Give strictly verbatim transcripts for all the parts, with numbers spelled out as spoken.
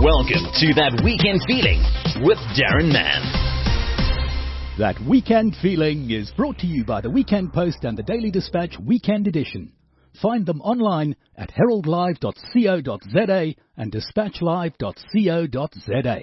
Welcome to That Weekend Feeling with Darren Mann. That Weekend Feeling is brought to you by the Weekend Post and the Daily Dispatch Weekend Edition. Find them online at herald live dot co dot za and dispatch live dot co dot za.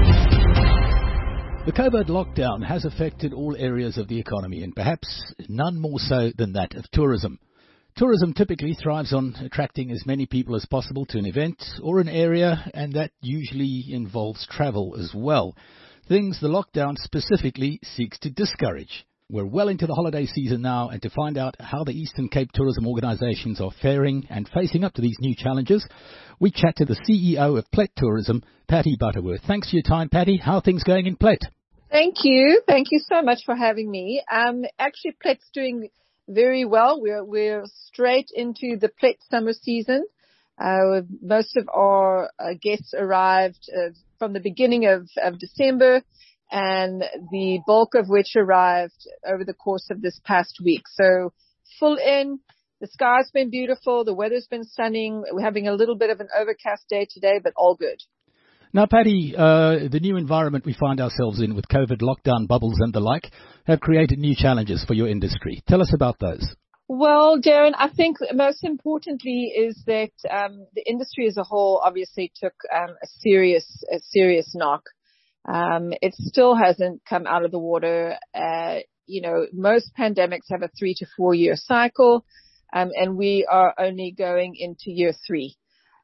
The COVID lockdown has affected all areas of the economy, and perhaps none more so than that of tourism. Tourism typically thrives on attracting as many people as possible to an event or an area, and that usually involves travel as well. Things the lockdown specifically seeks to discourage. We're well into the holiday season now, and to find out how the Eastern Cape tourism organisations are faring and facing up to these new challenges, we chat to the C E O of Plett Tourism, Patty Butterworth. Thanks for your time, Patty. How are things going in Plett? Thank you. Thank you so much for having me. Um, actually, Plett's doing very well. We're we're straight into the Plett summer season. Uh, most of our uh, guests arrived uh, from the beginning of, of December, and the bulk of which arrived over the course of this past week. So full in. The sky's been beautiful. The weather's been stunning. We're having a little bit of an overcast day today, but all good. Now, Patty, uh, the new environment we find ourselves in with COVID lockdown bubbles and the like have created new challenges for your industry. Tell us about those. Well, Darren, I think most importantly is that um, the industry as a whole obviously took um, a serious, a serious knock. Um, it still hasn't come out of the water. Uh, you know, most pandemics have a three to four year cycle, um, and we are only going into year three.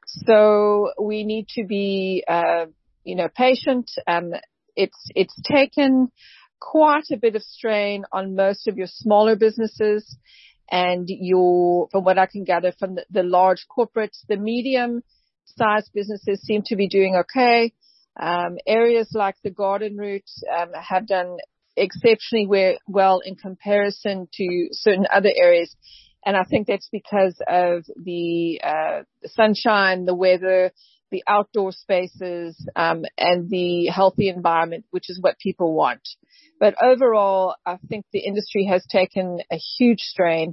So we need to be, uh, you know, patient. Um, it's, it's taken quite a bit of strain on most of your smaller businesses and your, from what I can gather from the, the large corporates. The medium sized businesses seem to be doing okay. Um, areas like the garden route, um, have done exceptionally well in comparison to certain other areas. And I think that's because of the, uh, the sunshine, the weather, the outdoor spaces, um, and the healthy environment, which is what people want. But overall, I think the industry has taken a huge strain.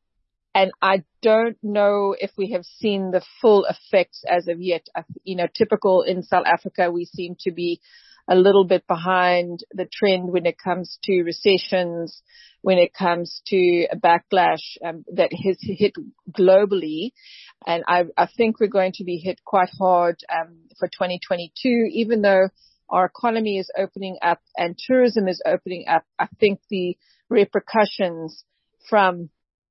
And I don't know if we have seen the full effects as of yet. You know, typical in South Africa, we seem to be a little bit behind the trend when it comes to recessions, when it comes to a backlash um, that has hit globally. And I, I think we're going to be hit quite hard um, for twenty twenty-two, even though our economy is opening up and tourism is opening up. I think the repercussions from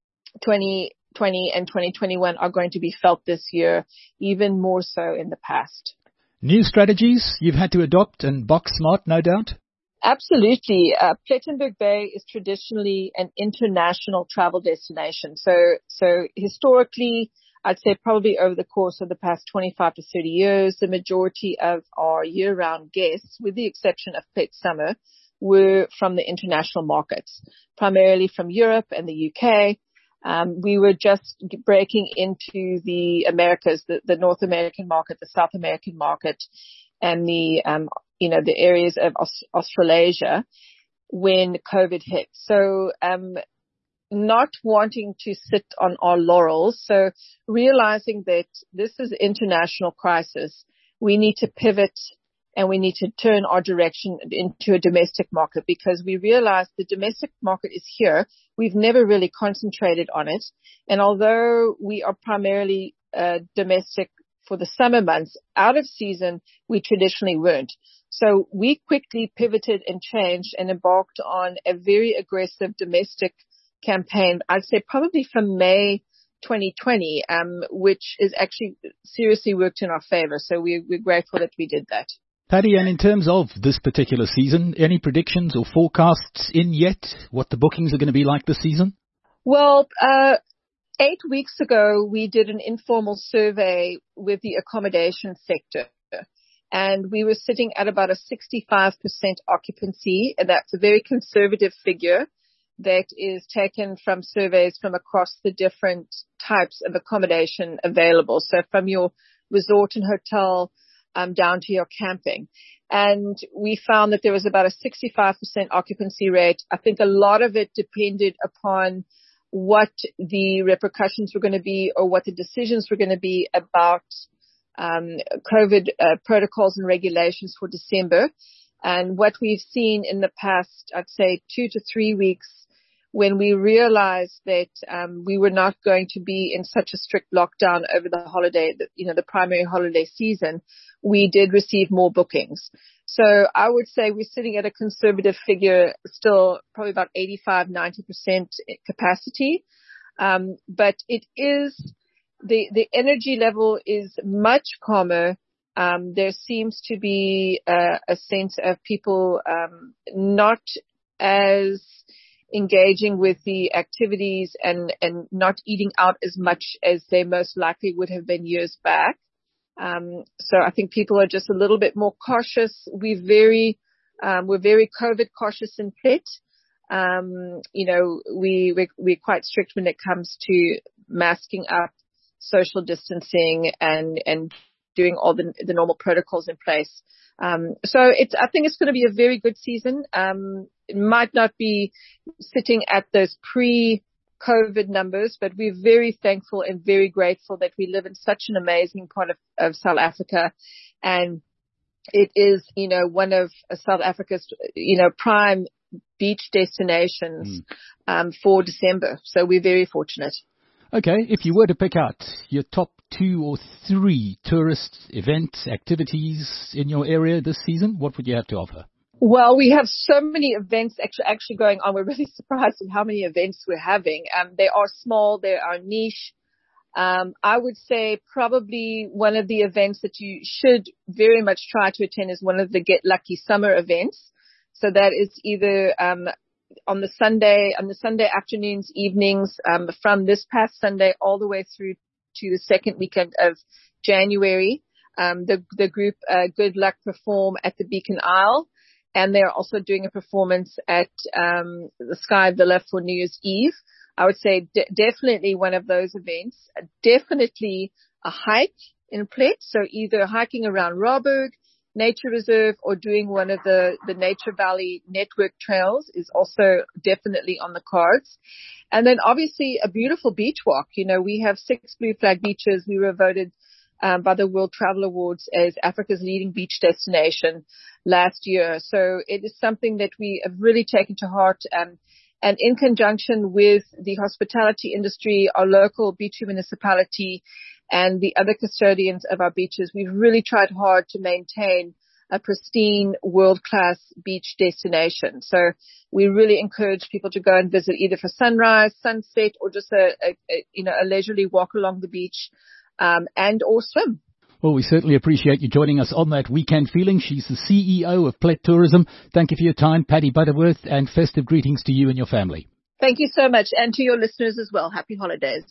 twenty twenty and twenty twenty-one are going to be felt this year, even more so in the past. New strategies you've had to adopt and box smart, no doubt? Absolutely. Uh, Plettenberg Bay is traditionally an international travel destination. So, so historically, I'd say probably over the course of the past twenty-five to thirty years, the majority of our year-round guests, with the exception of Plett Summer, were from the international markets, primarily from Europe and the U K. Um, we were just breaking into the Americas, the, the North American market, the South American market, and the, um, you know, the areas of Aus- Australasia when COVID hit. So, um, not wanting to sit on our laurels. So realizing that this is an international crisis, we need to pivot and we need to turn our direction into a domestic market, because we realize the domestic market is here. We've never really concentrated on it. And although we are primarily uh, domestic for the summer months, out of season, we traditionally weren't. So we quickly pivoted and changed and embarked on a very aggressive domestic campaign, I'd say probably from May twenty twenty, um, which is actually seriously worked in our favor. So we, we're grateful that we did that. Patty, and in terms of this particular season, any predictions or forecasts in yet? What the bookings are going to be like this season? Well, uh, eight weeks ago, we did an informal survey with the accommodation sector, and we were sitting at about a sixty-five percent occupancy, and that's a very conservative figure that is taken from surveys from across the different types of accommodation available. So from your resort and hotel um, down to your camping. And we found that there was about a sixty-five percent occupancy rate. I think a lot of it depended upon what the repercussions were going to be or what the decisions were going to be about um, COVID uh, protocols and regulations for December. And what we've seen in the past, I'd say two to three weeks, when we realized that um, we were not going to be in such a strict lockdown over the holiday, you know, the primary holiday season, we did receive more bookings. So I would say we're sitting at a conservative figure, still probably about eighty-five, ninety percent capacity. Um, but it is, the, the energy level is much calmer. Um, there seems to be a, a sense of people um, not as engaging with the activities and, and not eating out as much as they most likely would have been years back. Um, so I think people are just a little bit more cautious. We're very, um, we're very COVID cautious in Plet. Um, you know, we, we, we're quite strict when it comes to masking up, social distancing and, and doing all the, the normal protocols in place. Um, so it's, I think it's going to be a very good season. Um, it might not be sitting at those pre-COVID numbers, but we're very thankful and very grateful that we live in such an amazing part of, of South Africa. And it is, you know, one of South Africa's, you know, prime beach destinations, mm. um, for December. So we're very fortunate. Okay, if you were to pick out your top two or three tourist events, activities in your area this season, what would you have to offer? Well, we have so many events actually, actually going on. We're really surprised at how many events we're having. Um, they are small, they are niche. Um, I would say probably one of the events that you should very much try to attend is one of the Get Lucky summer events. So that is either, um, on the Sunday, on the Sunday afternoons, evenings, um, from this past Sunday all the way through to the second weekend of January. Um, the, the group, uh, Good Luck perform at the Beacon Isle, and they're also doing a performance at, um, the Sky Villa for New Year's Eve. I would say de- definitely one of those events, uh, definitely a hike in Plet. So either hiking around Rauburg Nature Reserve or doing one of the, the Nature Valley network trails is also definitely on the cards. And then obviously a beautiful beach walk. You know, we have six blue flag beaches. We were voted um, by the World Travel Awards as Africa's leading beach destination last year. So it is something that we have really taken to heart. Um, and in conjunction with the hospitality industry, our local beach municipality, and the other custodians of our beaches, we've really tried hard to maintain a pristine, world-class beach destination. So we really encourage people to go and visit either for sunrise, sunset, or just a, a, a you know, a leisurely walk along the beach, um, and or swim. Well, we certainly appreciate you joining us on that weekend feeling. She's the C E O of Plet Tourism. Thank you for your time, Patty Butterworth, and festive greetings to you and your family. Thank you so much, and to your listeners as well. Happy holidays.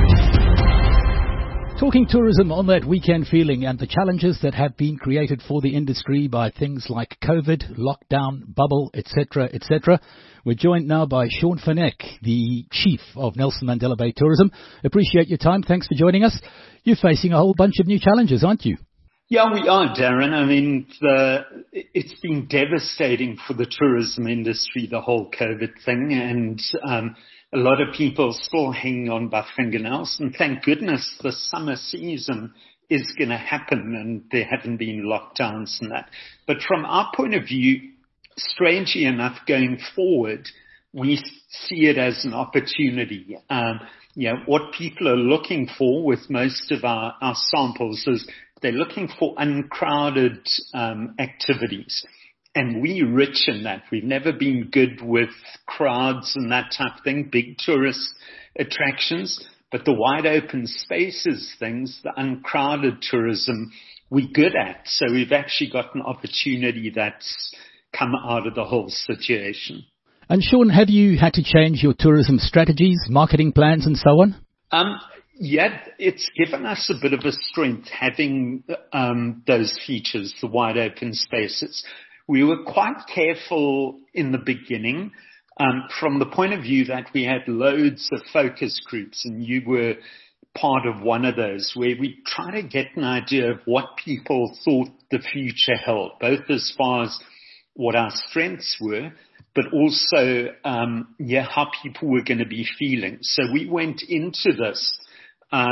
Talking tourism on that weekend feeling and the challenges that have been created for the industry by things like COVID, lockdown, bubble, et cetera, et cetera. We're joined now by Sean Van Eck, the Chief of Nelson Mandela Bay Tourism. Appreciate your time. Thanks for joining us. You're facing a whole bunch of new challenges, aren't you? Yeah, we are, Darren. I mean, the, it's been devastating for the tourism industry, the whole COVID thing, and um, a lot of people still hanging on by fingernails. And thank goodness the summer season is going to happen and there haven't been lockdowns and that. But from our point of view, strangely enough, going forward, we see it as an opportunity. Um, you know, what people are looking for with most of our, our samples is they're looking for uncrowded um, activities. And we're rich in that. We've never been good with crowds and that type of thing, big tourist attractions. But the wide open spaces things, the uncrowded tourism, we're good at. So we've actually got an opportunity that's come out of the whole situation. And Sean, have you had to change your tourism strategies, marketing plans and so on? Um, yeah, it's given us a bit of a strength having um, those features, the wide open spaces. We were quite careful in the beginning um, from the point of view that we had loads of focus groups, and you were part of one of those, where we try to get an idea of what people thought the future held, both as far as what our strengths were, but also um, yeah, how people were going to be feeling. So we went into this um,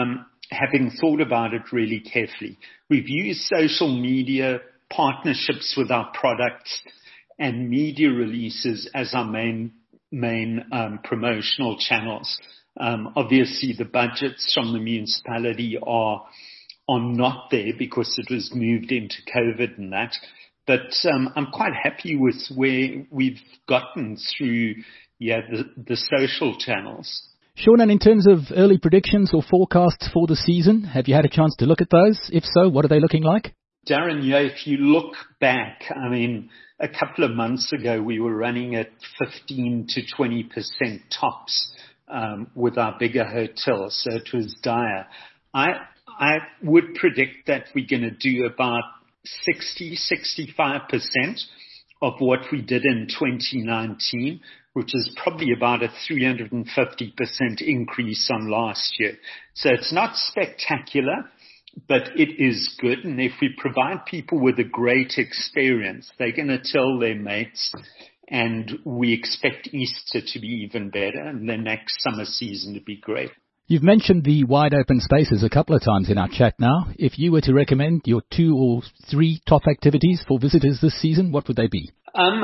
having thought about it really carefully. We've used social media, partnerships with our products, and media releases as our main main um, promotional channels. Um, obviously, the budgets from the municipality are are not there because it was moved into COVID and that. But um, I'm quite happy with where we've gotten through, yeah, the, the social channels. Sean, and in terms of early predictions or forecasts for the season, have you had a chance to look at those? If so, what are they looking like? Darren, yeah, if you look back, I mean, a couple of months ago, we were running at fifteen to twenty percent tops um, with our bigger hotels, so it was dire. I I would predict that we're going to do about sixty, sixty-five percent of what we did in twenty nineteen, which is probably about a three hundred fifty percent increase on last year. So it's not spectacular, but it is good. And if we provide people with a great experience, they're going to tell their mates, and we expect Easter to be even better and the next summer season to be great. You've mentioned the wide open spaces a couple of times in our chat now. If you were to recommend your two or three top activities for visitors this season, what would they be? Um,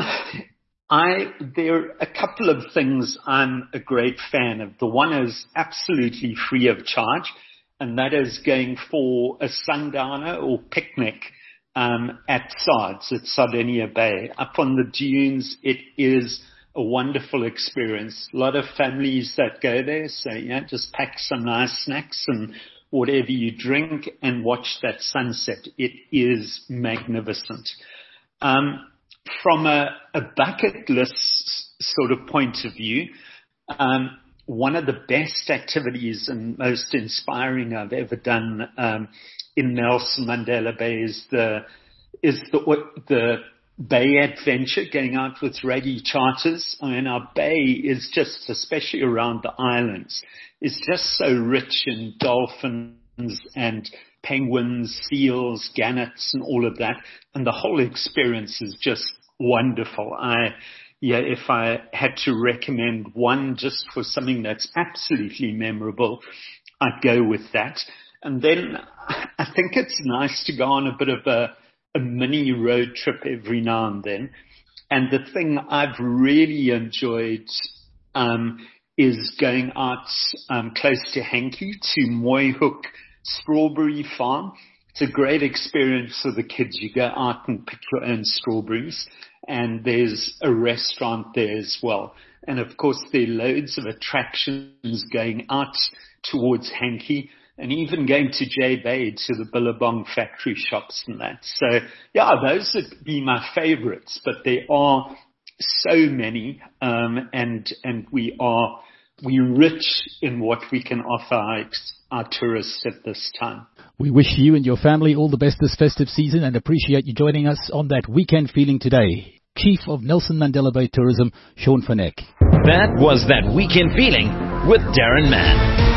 I, there are a couple of things I'm a great fan of. The one is absolutely free of charge, and that is going for a sundowner or picnic um, at Sards, at Sardinia Bay. Up on the dunes, it is a wonderful experience. A lot of families that go there, so yeah, just pack some nice snacks and whatever you drink and watch that sunset. It is magnificent. Um, from a, a bucket list sort of point of view, um, one of the best activities and most inspiring I've ever done um, in Nelson Mandela Bay is the is the the Bay Adventure, going out with Rugby Charters. I mean, our bay is just, especially around the islands, is just so rich in dolphins and penguins, seals, gannets, and all of that. And the whole experience is just wonderful. I, yeah, if I had to recommend one just for something that's absolutely memorable, I'd go with that. And then I think it's nice to go on a bit of a a mini road trip every now and then. And the thing I've really enjoyed um, is going out um, close to Hankey to Mooihoek Strawberry Farm. It's a great experience for the kids. You go out and pick your own strawberries, and there's a restaurant there as well. And of course, there are loads of attractions going out towards Hankey, and even going to J Bay to the Billabong factory shops and that. So, yeah, those would be my favorites, but there are so many, um, and and we are we're rich in what we can offer our, our tourists at this time. We wish you and your family all the best this festive season and appreciate you joining us on That Weekend Feeling today. Chief of Nelson Mandela Bay Tourism, Sean van Eck. That was That Weekend Feeling with Darren Mann.